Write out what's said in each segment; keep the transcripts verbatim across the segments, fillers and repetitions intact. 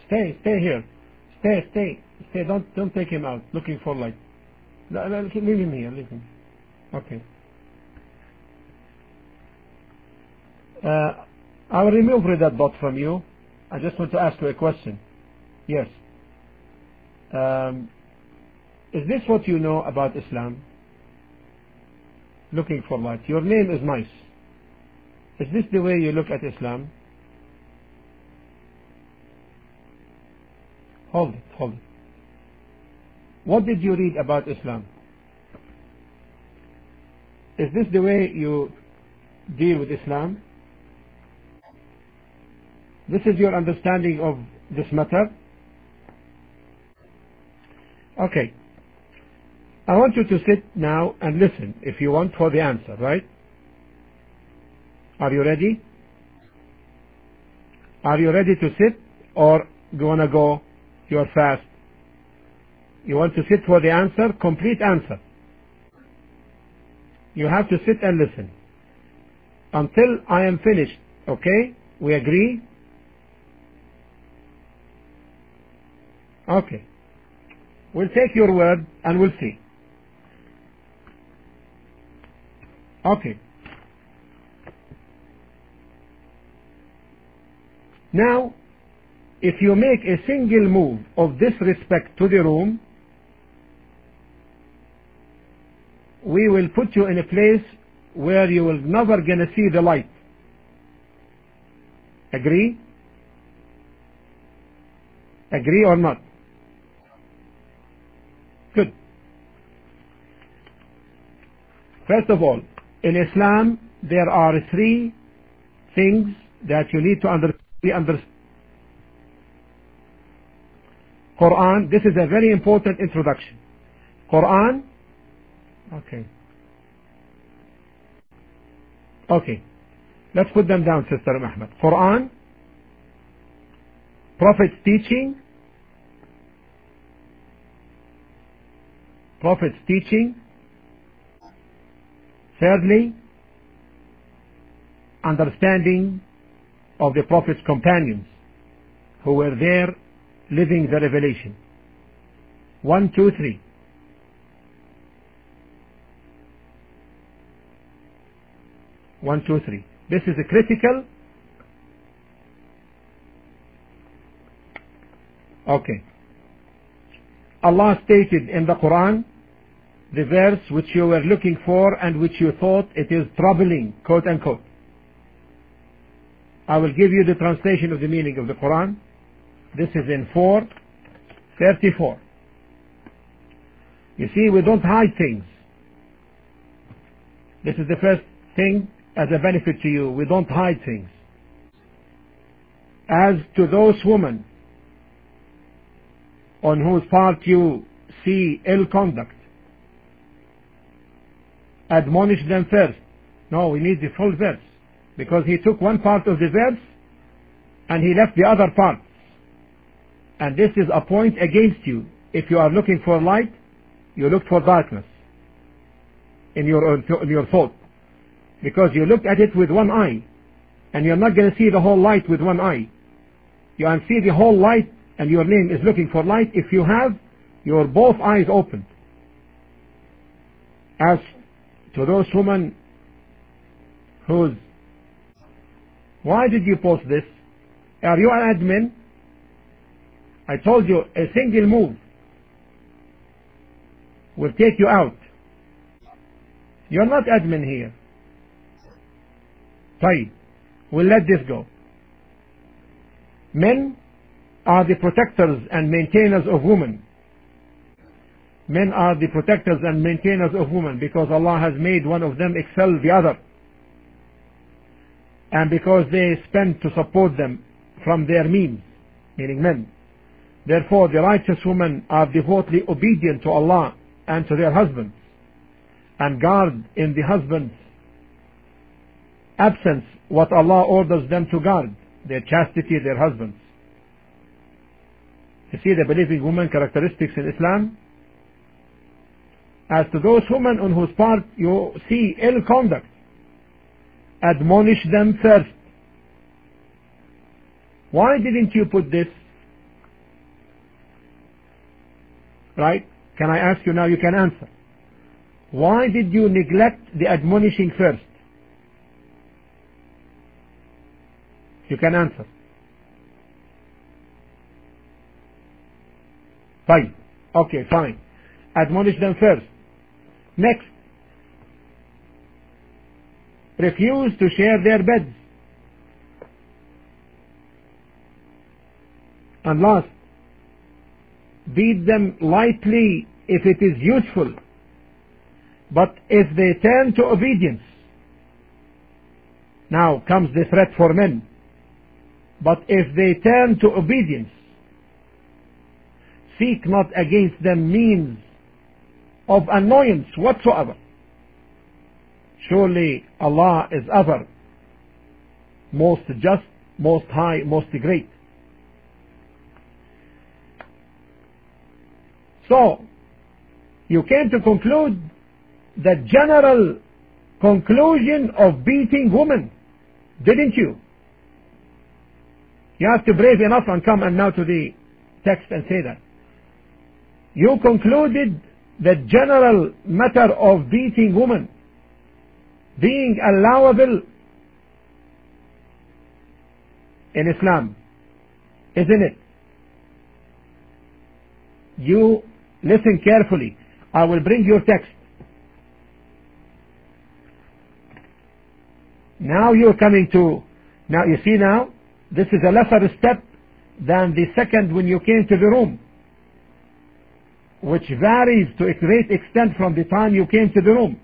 Stay, stay here. Stay, stay, stay. Don't, don't take him out. Looking for light. No, no, leave him here. Leave him. Okay. Uh, I will remove that dot from you. I just want to ask you a question. Yes. Um, is this what you know about Islam? Looking for light. Your name is nice. Is this the way you look at Islam? Hold it, hold it. What did you read about Islam? Is this the way you deal with Islam? This is your understanding of this matter? Okay. I want you to sit now and listen, if you want, for the answer, right? Are you ready? Are you ready to sit, or do you want to go? You're fast. You want to sit for the answer? Complete answer. You have to sit and listen until I am finished. Okay? We agree? Okay. We'll take your word and we'll see. Okay. Now, if you make a single move of disrespect to the room, we will put you in a place where you will never gonna see the light. Agree? Agree or not? Good. First of all, in Islam, there are three things that you need to under- understand. Quran, this is a very important introduction. Quran, okay. Okay. Let's put them down, Sister Ahmed. Quran, Prophet's teaching, Prophet's teaching. Thirdly, understanding of the Prophet's companions who were there living the revelation. One, two, three. One, two, three. This is a critical. Okay. Allah stated in the Quran the verse which you were looking for and which you thought it is troubling, quote unquote. I will give you the translation of the meaning of the Quran. This is in four thirty-four. You see, we don't hide things. This is the first thing as a benefit to you. We don't hide things. As to those women on whose part you see ill conduct, admonish them first. No, we need the full verse, because he took one part of the verse and he left the other part. And this is a point against you. If you are looking for light, you look for darkness in your own, in your thought, because you looked at it with one eye, and you're not going to see the whole light with one eye. You can see the whole light, and your name is looking for light if you have your both eyes open. As to those women whose... Why did you post this? Are you an admin? I told you a single move will take you out. You're not admin here. Fine. We'll let this go. Men are the protectors and maintainers of women. Men are the protectors and maintainers of women because Allah has made one of them excel the other, and because they spend to support them from their means, meaning men. Therefore, the righteous women are devotedly obedient to Allah and to their husbands, and guard in the husband's absence what Allah orders them to guard, their chastity, their husbands. You see the believing woman characteristics in Islam? As to those women on whose part you see ill conduct, admonish them first. Why didn't you put this? Right? Can I ask you now? You can answer. Why did you neglect the admonishing first? You can answer. Fine. Okay, fine. Admonish them first. Next. Refuse to share their beds. And last, beat them lightly if it is useful. But if they turn to obedience, now comes the threat for men. But if they turn to obedience, seek not against them means of annoyance whatsoever. Surely Allah is ever most just, most high, most great. So, you came to conclude the general conclusion of beating women, didn't you? You have to brave enough and come and now to the text and say that. You concluded the general matter of beating women being allowable in Islam, isn't it? You listen carefully. I will bring your text. Now you're coming to, now you see now, this is a lesser step than the second when you came to the room, which varies to a great extent from the time you came to the room.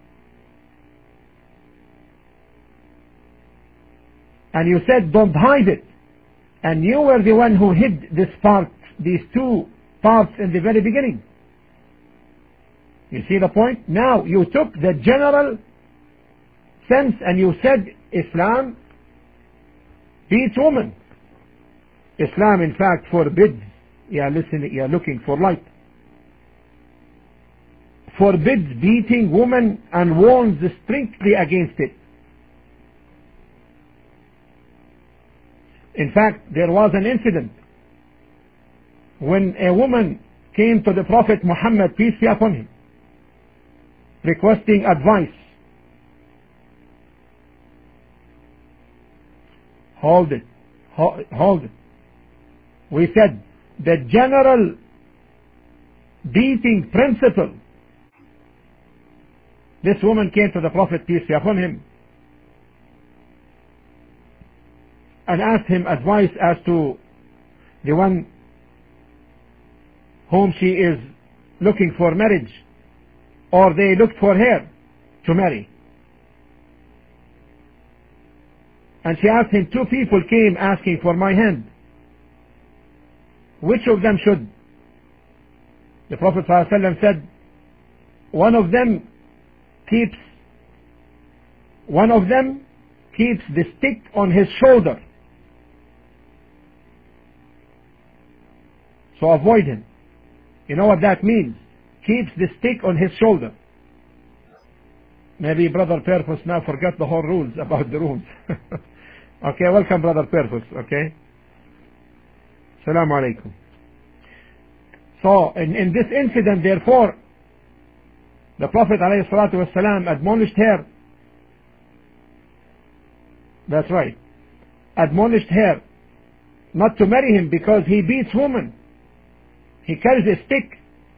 And you said, don't hide it. And you were the one who hid this part, these two parts in the very beginning. You see the point? Now you took the general sense and you said Islam beats women. Islam in fact forbids, you are listening, you are looking for light, forbids beating women and warns strictly against it. In fact, there was an incident when a woman came to the Prophet Muhammad, peace be upon him, requesting advice. Hold it, hold it. We said the general beating principle. This woman came to the Prophet, peace be upon him, and asked him advice as to the one whom she is looking for marriage, or they looked for her to marry. And she asked him, two people came asking for my hand. Which of them should? The Prophet ﷺ said, one of them keeps, one of them keeps the stick on his shoulder. So avoid him. You know what that means? Keeps the stick on his shoulder. Maybe Brother Purpose now forgot the whole rules about the rules. Okay, welcome Brother Purpose, okay? Assalamu alaikum. So, in, in this incident, therefore, the Prophet ﷺ admonished her. That's right. Admonished her not to marry him because he beats women. He carries a stick.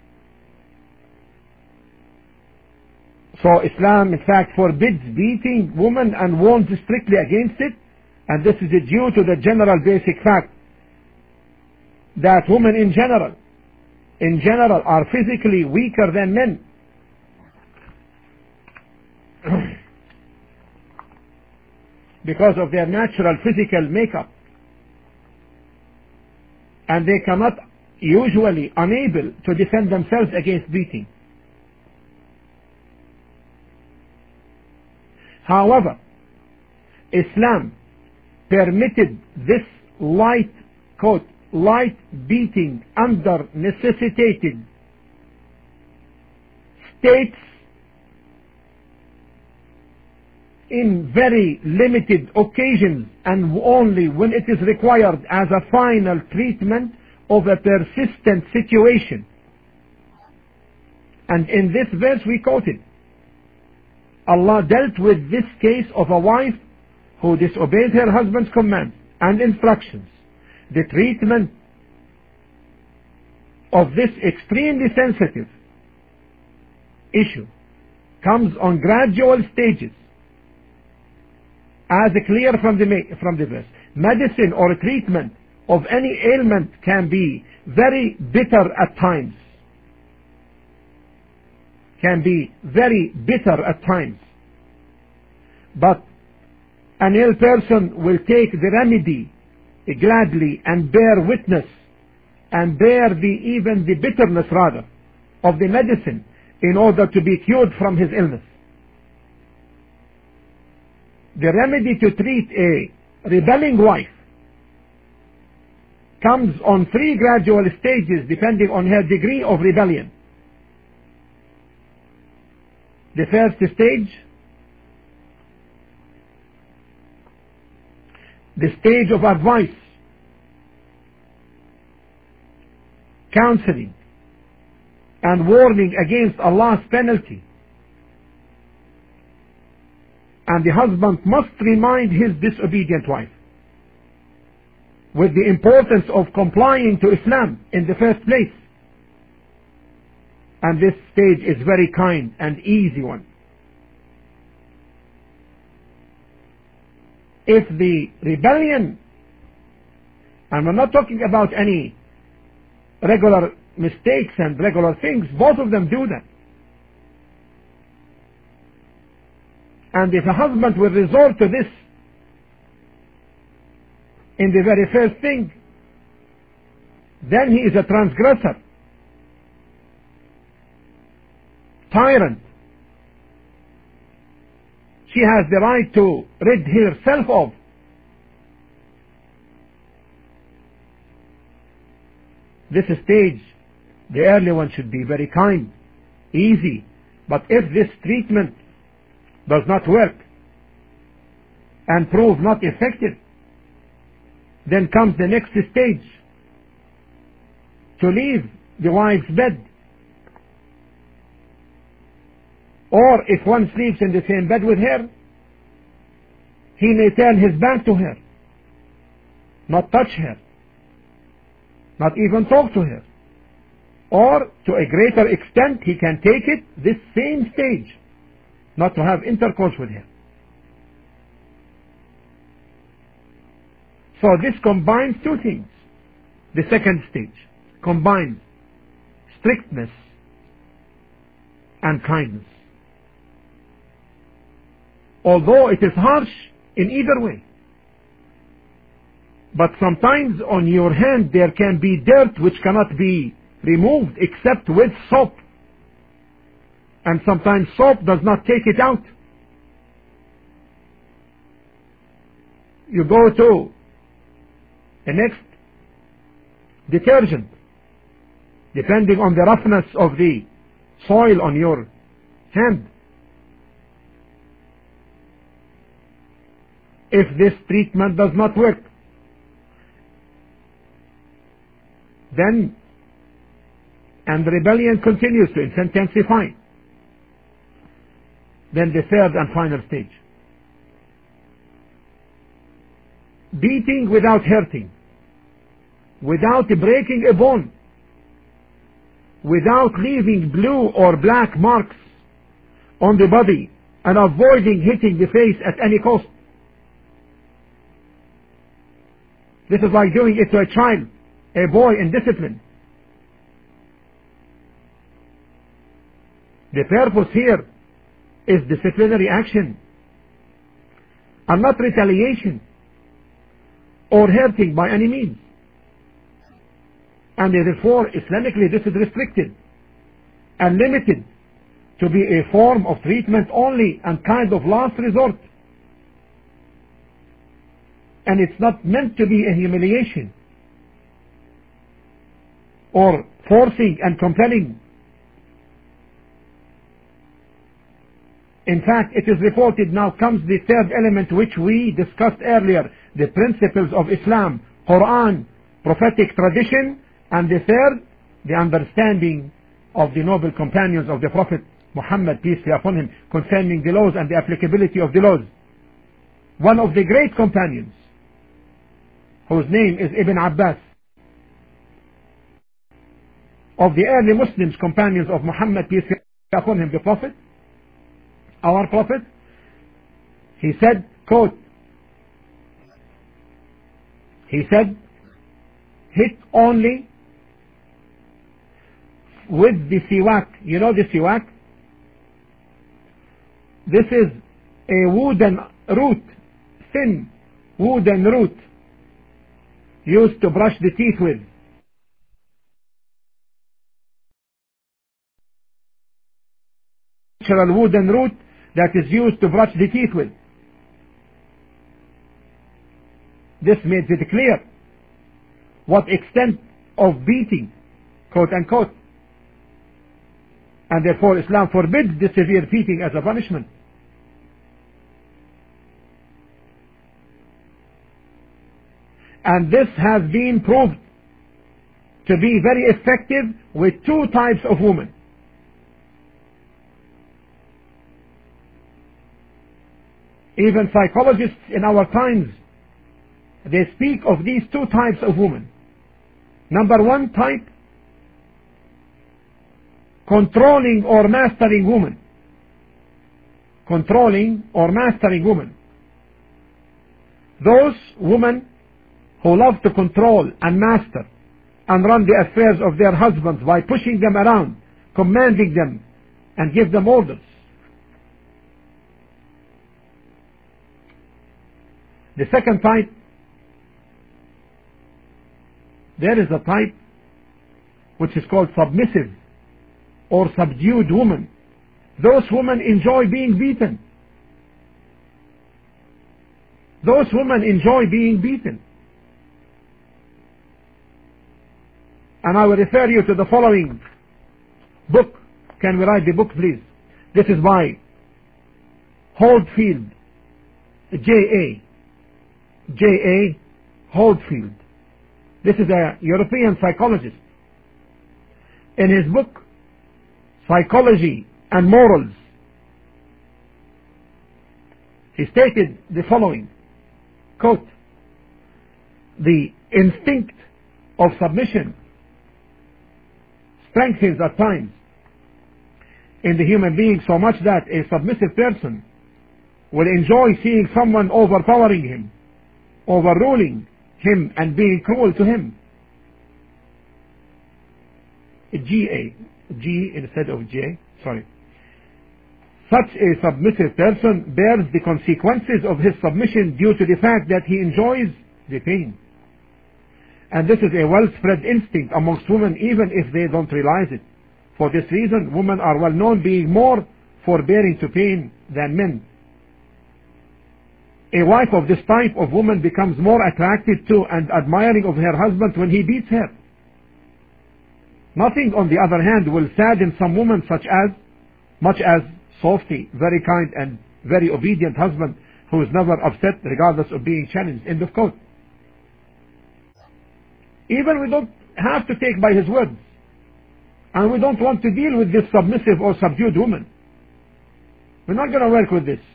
So Islam in fact forbids beating women and warns strictly against it. And this is due to the general basic fact that women in general, in general are physically weaker than men. Because of their natural physical makeup. And they cannot, usually unable to defend themselves against beating. However, Islam permitted this light quote, light beating under necessitated states in very limited occasions and only when it is required as a final treatment of a persistent situation. And in this verse we quoted, Allah dealt with this case of a wife who disobeyed her husband's commands and instructions. The treatment of this extremely sensitive issue comes on gradual stages, as clear from the, from the verse. Medicine or treatment of any ailment can be very bitter at times. Can be very bitter at times. But an ill person will take the remedy gladly and bear witness and bear the even the bitterness rather of the medicine in order to be cured from his illness. The remedy to treat a rebelling wife comes on three gradual stages depending on her degree of rebellion. The first stage, the stage of advice, counseling, and warning against Allah's penalty. And the husband must remind his disobedient wife with the importance of complying to Islam in the first place. And this stage is very kind and easy one. If the rebellion, and we're not talking about any regular mistakes and regular things, both of them do that. And if a husband will resort to this in the very first thing, then he is a transgressor, tyrant. She has the right to rid herself of. This stage, the early one, should be very kind, easy. But if this treatment does not work and prove not effective, then comes the next stage, to leave the wife's bed. Or if one sleeps in the same bed with her, he may turn his back to her, not touch her, not even talk to her. Or to a greater extent he can take it this same stage, not to have intercourse with her. So this combines two things. The second stage combines strictness and kindness, although it is harsh in either way. But sometimes on your hand there can be dirt which cannot be removed except with soap, and sometimes soap does not take it out. You go to the next detergent, depending on the roughness of the soil on your hand. If this treatment does not work, then, and the rebellion continues to intensify, then the third and final stage, beating without hurting, without breaking a bone, without leaving blue or black marks on the body, and avoiding hitting the face at any cost. This is like doing it to a child, a boy in discipline. The purpose here is disciplinary action and not retaliation or hurting by any means. And therefore Islamically this is restricted and limited to be a form of treatment only and kind of last resort. And it's not meant to be a humiliation or forcing and compelling. In fact, it is reported, now comes the third element which we discussed earlier, the principles of Islam, Quran, prophetic tradition, and the third, the understanding of the noble companions of the Prophet Muhammad, peace be upon him, concerning the laws and the applicability of the laws. One of the great companions, whose name is Ibn Abbas, of the early Muslims, companions of Muhammad, peace be upon him, the Prophet, our Prophet, he said, quote, he said, hit only with the siwak. You know the siwak? This is a wooden root, thin wooden root, used to brush the teeth with. Natural wooden root that is used to brush the teeth with. This makes it clear what extent of beating, quote unquote, and therefore Islam forbids the severe beating as a punishment. And this has been proved to be very effective with two types of women. Even psychologists in our times, they speak of these two types of women. Number one type, controlling or mastering woman. Controlling or mastering woman. Those women who love to control and master and run the affairs of their husbands by pushing them around, commanding them, and give them orders. The second type, there is a type which is called submissive or subdued woman. Those women enjoy being beaten. Those women enjoy being beaten. And I will refer you to the following book. Can we write the book, please? This is by Holdfield, J A J A Holdfield. This is a European psychologist. In his book, Psychology and Morals, he stated the following, quote, the instinct of submission strengthens at times in the human being so much that a submissive person will enjoy seeing someone overpowering him, overruling him, and being cruel to him. G A G instead of J, sorry. Such a submissive person bears the consequences of his submission due to the fact that he enjoys the pain. And this is a well-spread instinct amongst women, even if they don't realize it. For this reason, women are well known being more forbearing to pain than men. A wife of this type of woman becomes more attracted to and admiring of her husband when he beats her. Nothing, on the other hand, will sadden some woman such as, much as Softy, very kind and very obedient husband who is never upset regardless of being challenged. End of quote. Even we don't have to take by his words, and we don't want to deal with this submissive or subdued woman. We're not going to work with this.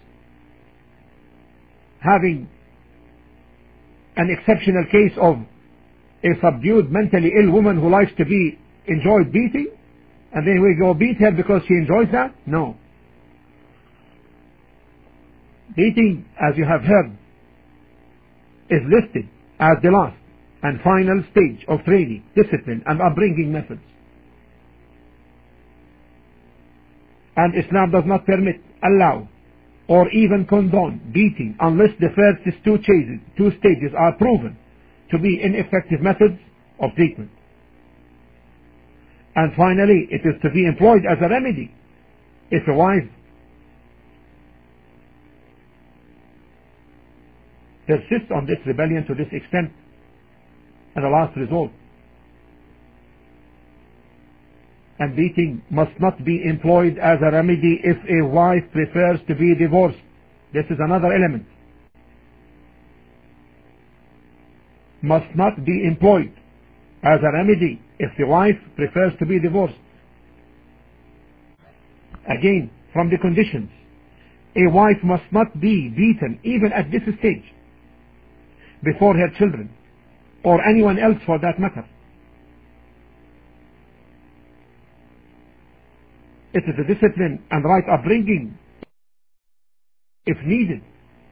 Having an exceptional case of a subdued, mentally ill woman who likes to be enjoyed beating, and then we go beat her because she enjoys that? No. Beating, as you have heard, is listed as the last and final stage of training, discipline, and upbringing methods. And Islam does not permit, allow, or even condone beating unless the first two stages, two stages are proven to be ineffective methods of treatment. And finally, it is to be employed as a remedy if a wife persists on this rebellion to this extent. And the last result. And beating must not be employed as a remedy if a wife prefers to be divorced. This is another element. Must not be employed as a remedy if the wife prefers to be divorced. Again, from the conditions, a wife must not be beaten even at this stage before her children or anyone else for that matter. It is a discipline and right upbringing if needed.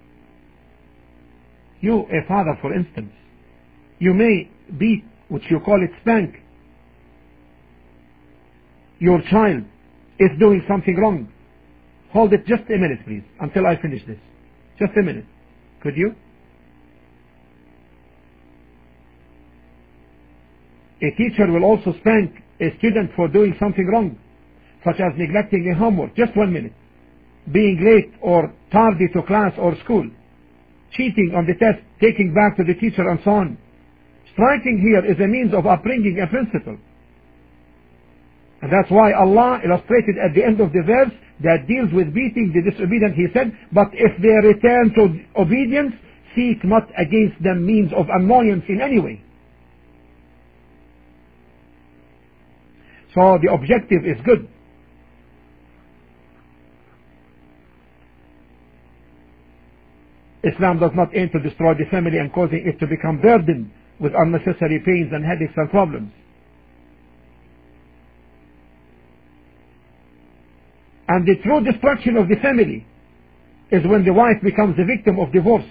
You, a father for instance, you may beat, which you call it spank, your child is doing something wrong. Hold it just a minute please until I finish this. Just a minute. Could you? A teacher will also spank a student for doing something wrong, such as neglecting a homework. Just one minute. Being late or tardy to class or school. Cheating on the test, taking back to the teacher and so on. Striking here is a means of upbringing a principle. And that's why Allah illustrated at the end of the verse that deals with beating the disobedient. He said, but if they return to obedience, seek not against them means of annoyance in any way. So the objective is good. Islam does not aim to destroy the family and causing it to become burdened with unnecessary pains and headaches and problems. And the true destruction of the family is when the wife becomes the victim of divorce.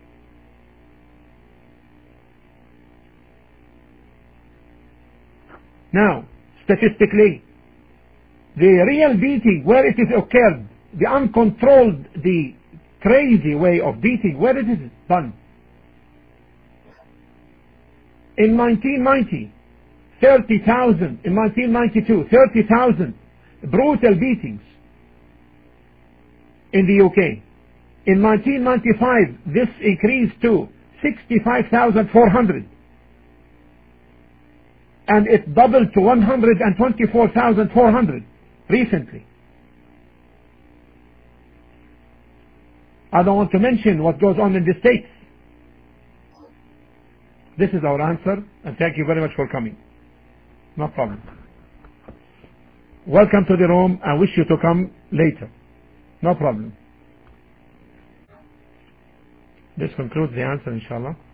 Now, statistically, the real beating, where it is occurred, the uncontrolled, the crazy way of beating, where it is done. In nineteen ninety, thirty thousand, in nineteen ninety-two, thirty thousand brutal beatings in the U K. In nineteen ninety-five, this increased to sixty-five thousand four hundred. And it doubled to one hundred twenty-four thousand four hundred recently. I don't want to mention what goes on in the States. This is our answer, and thank you very much for coming. No problem. Welcome to the room. I wish you to come later. No problem. This concludes the answer, inshallah.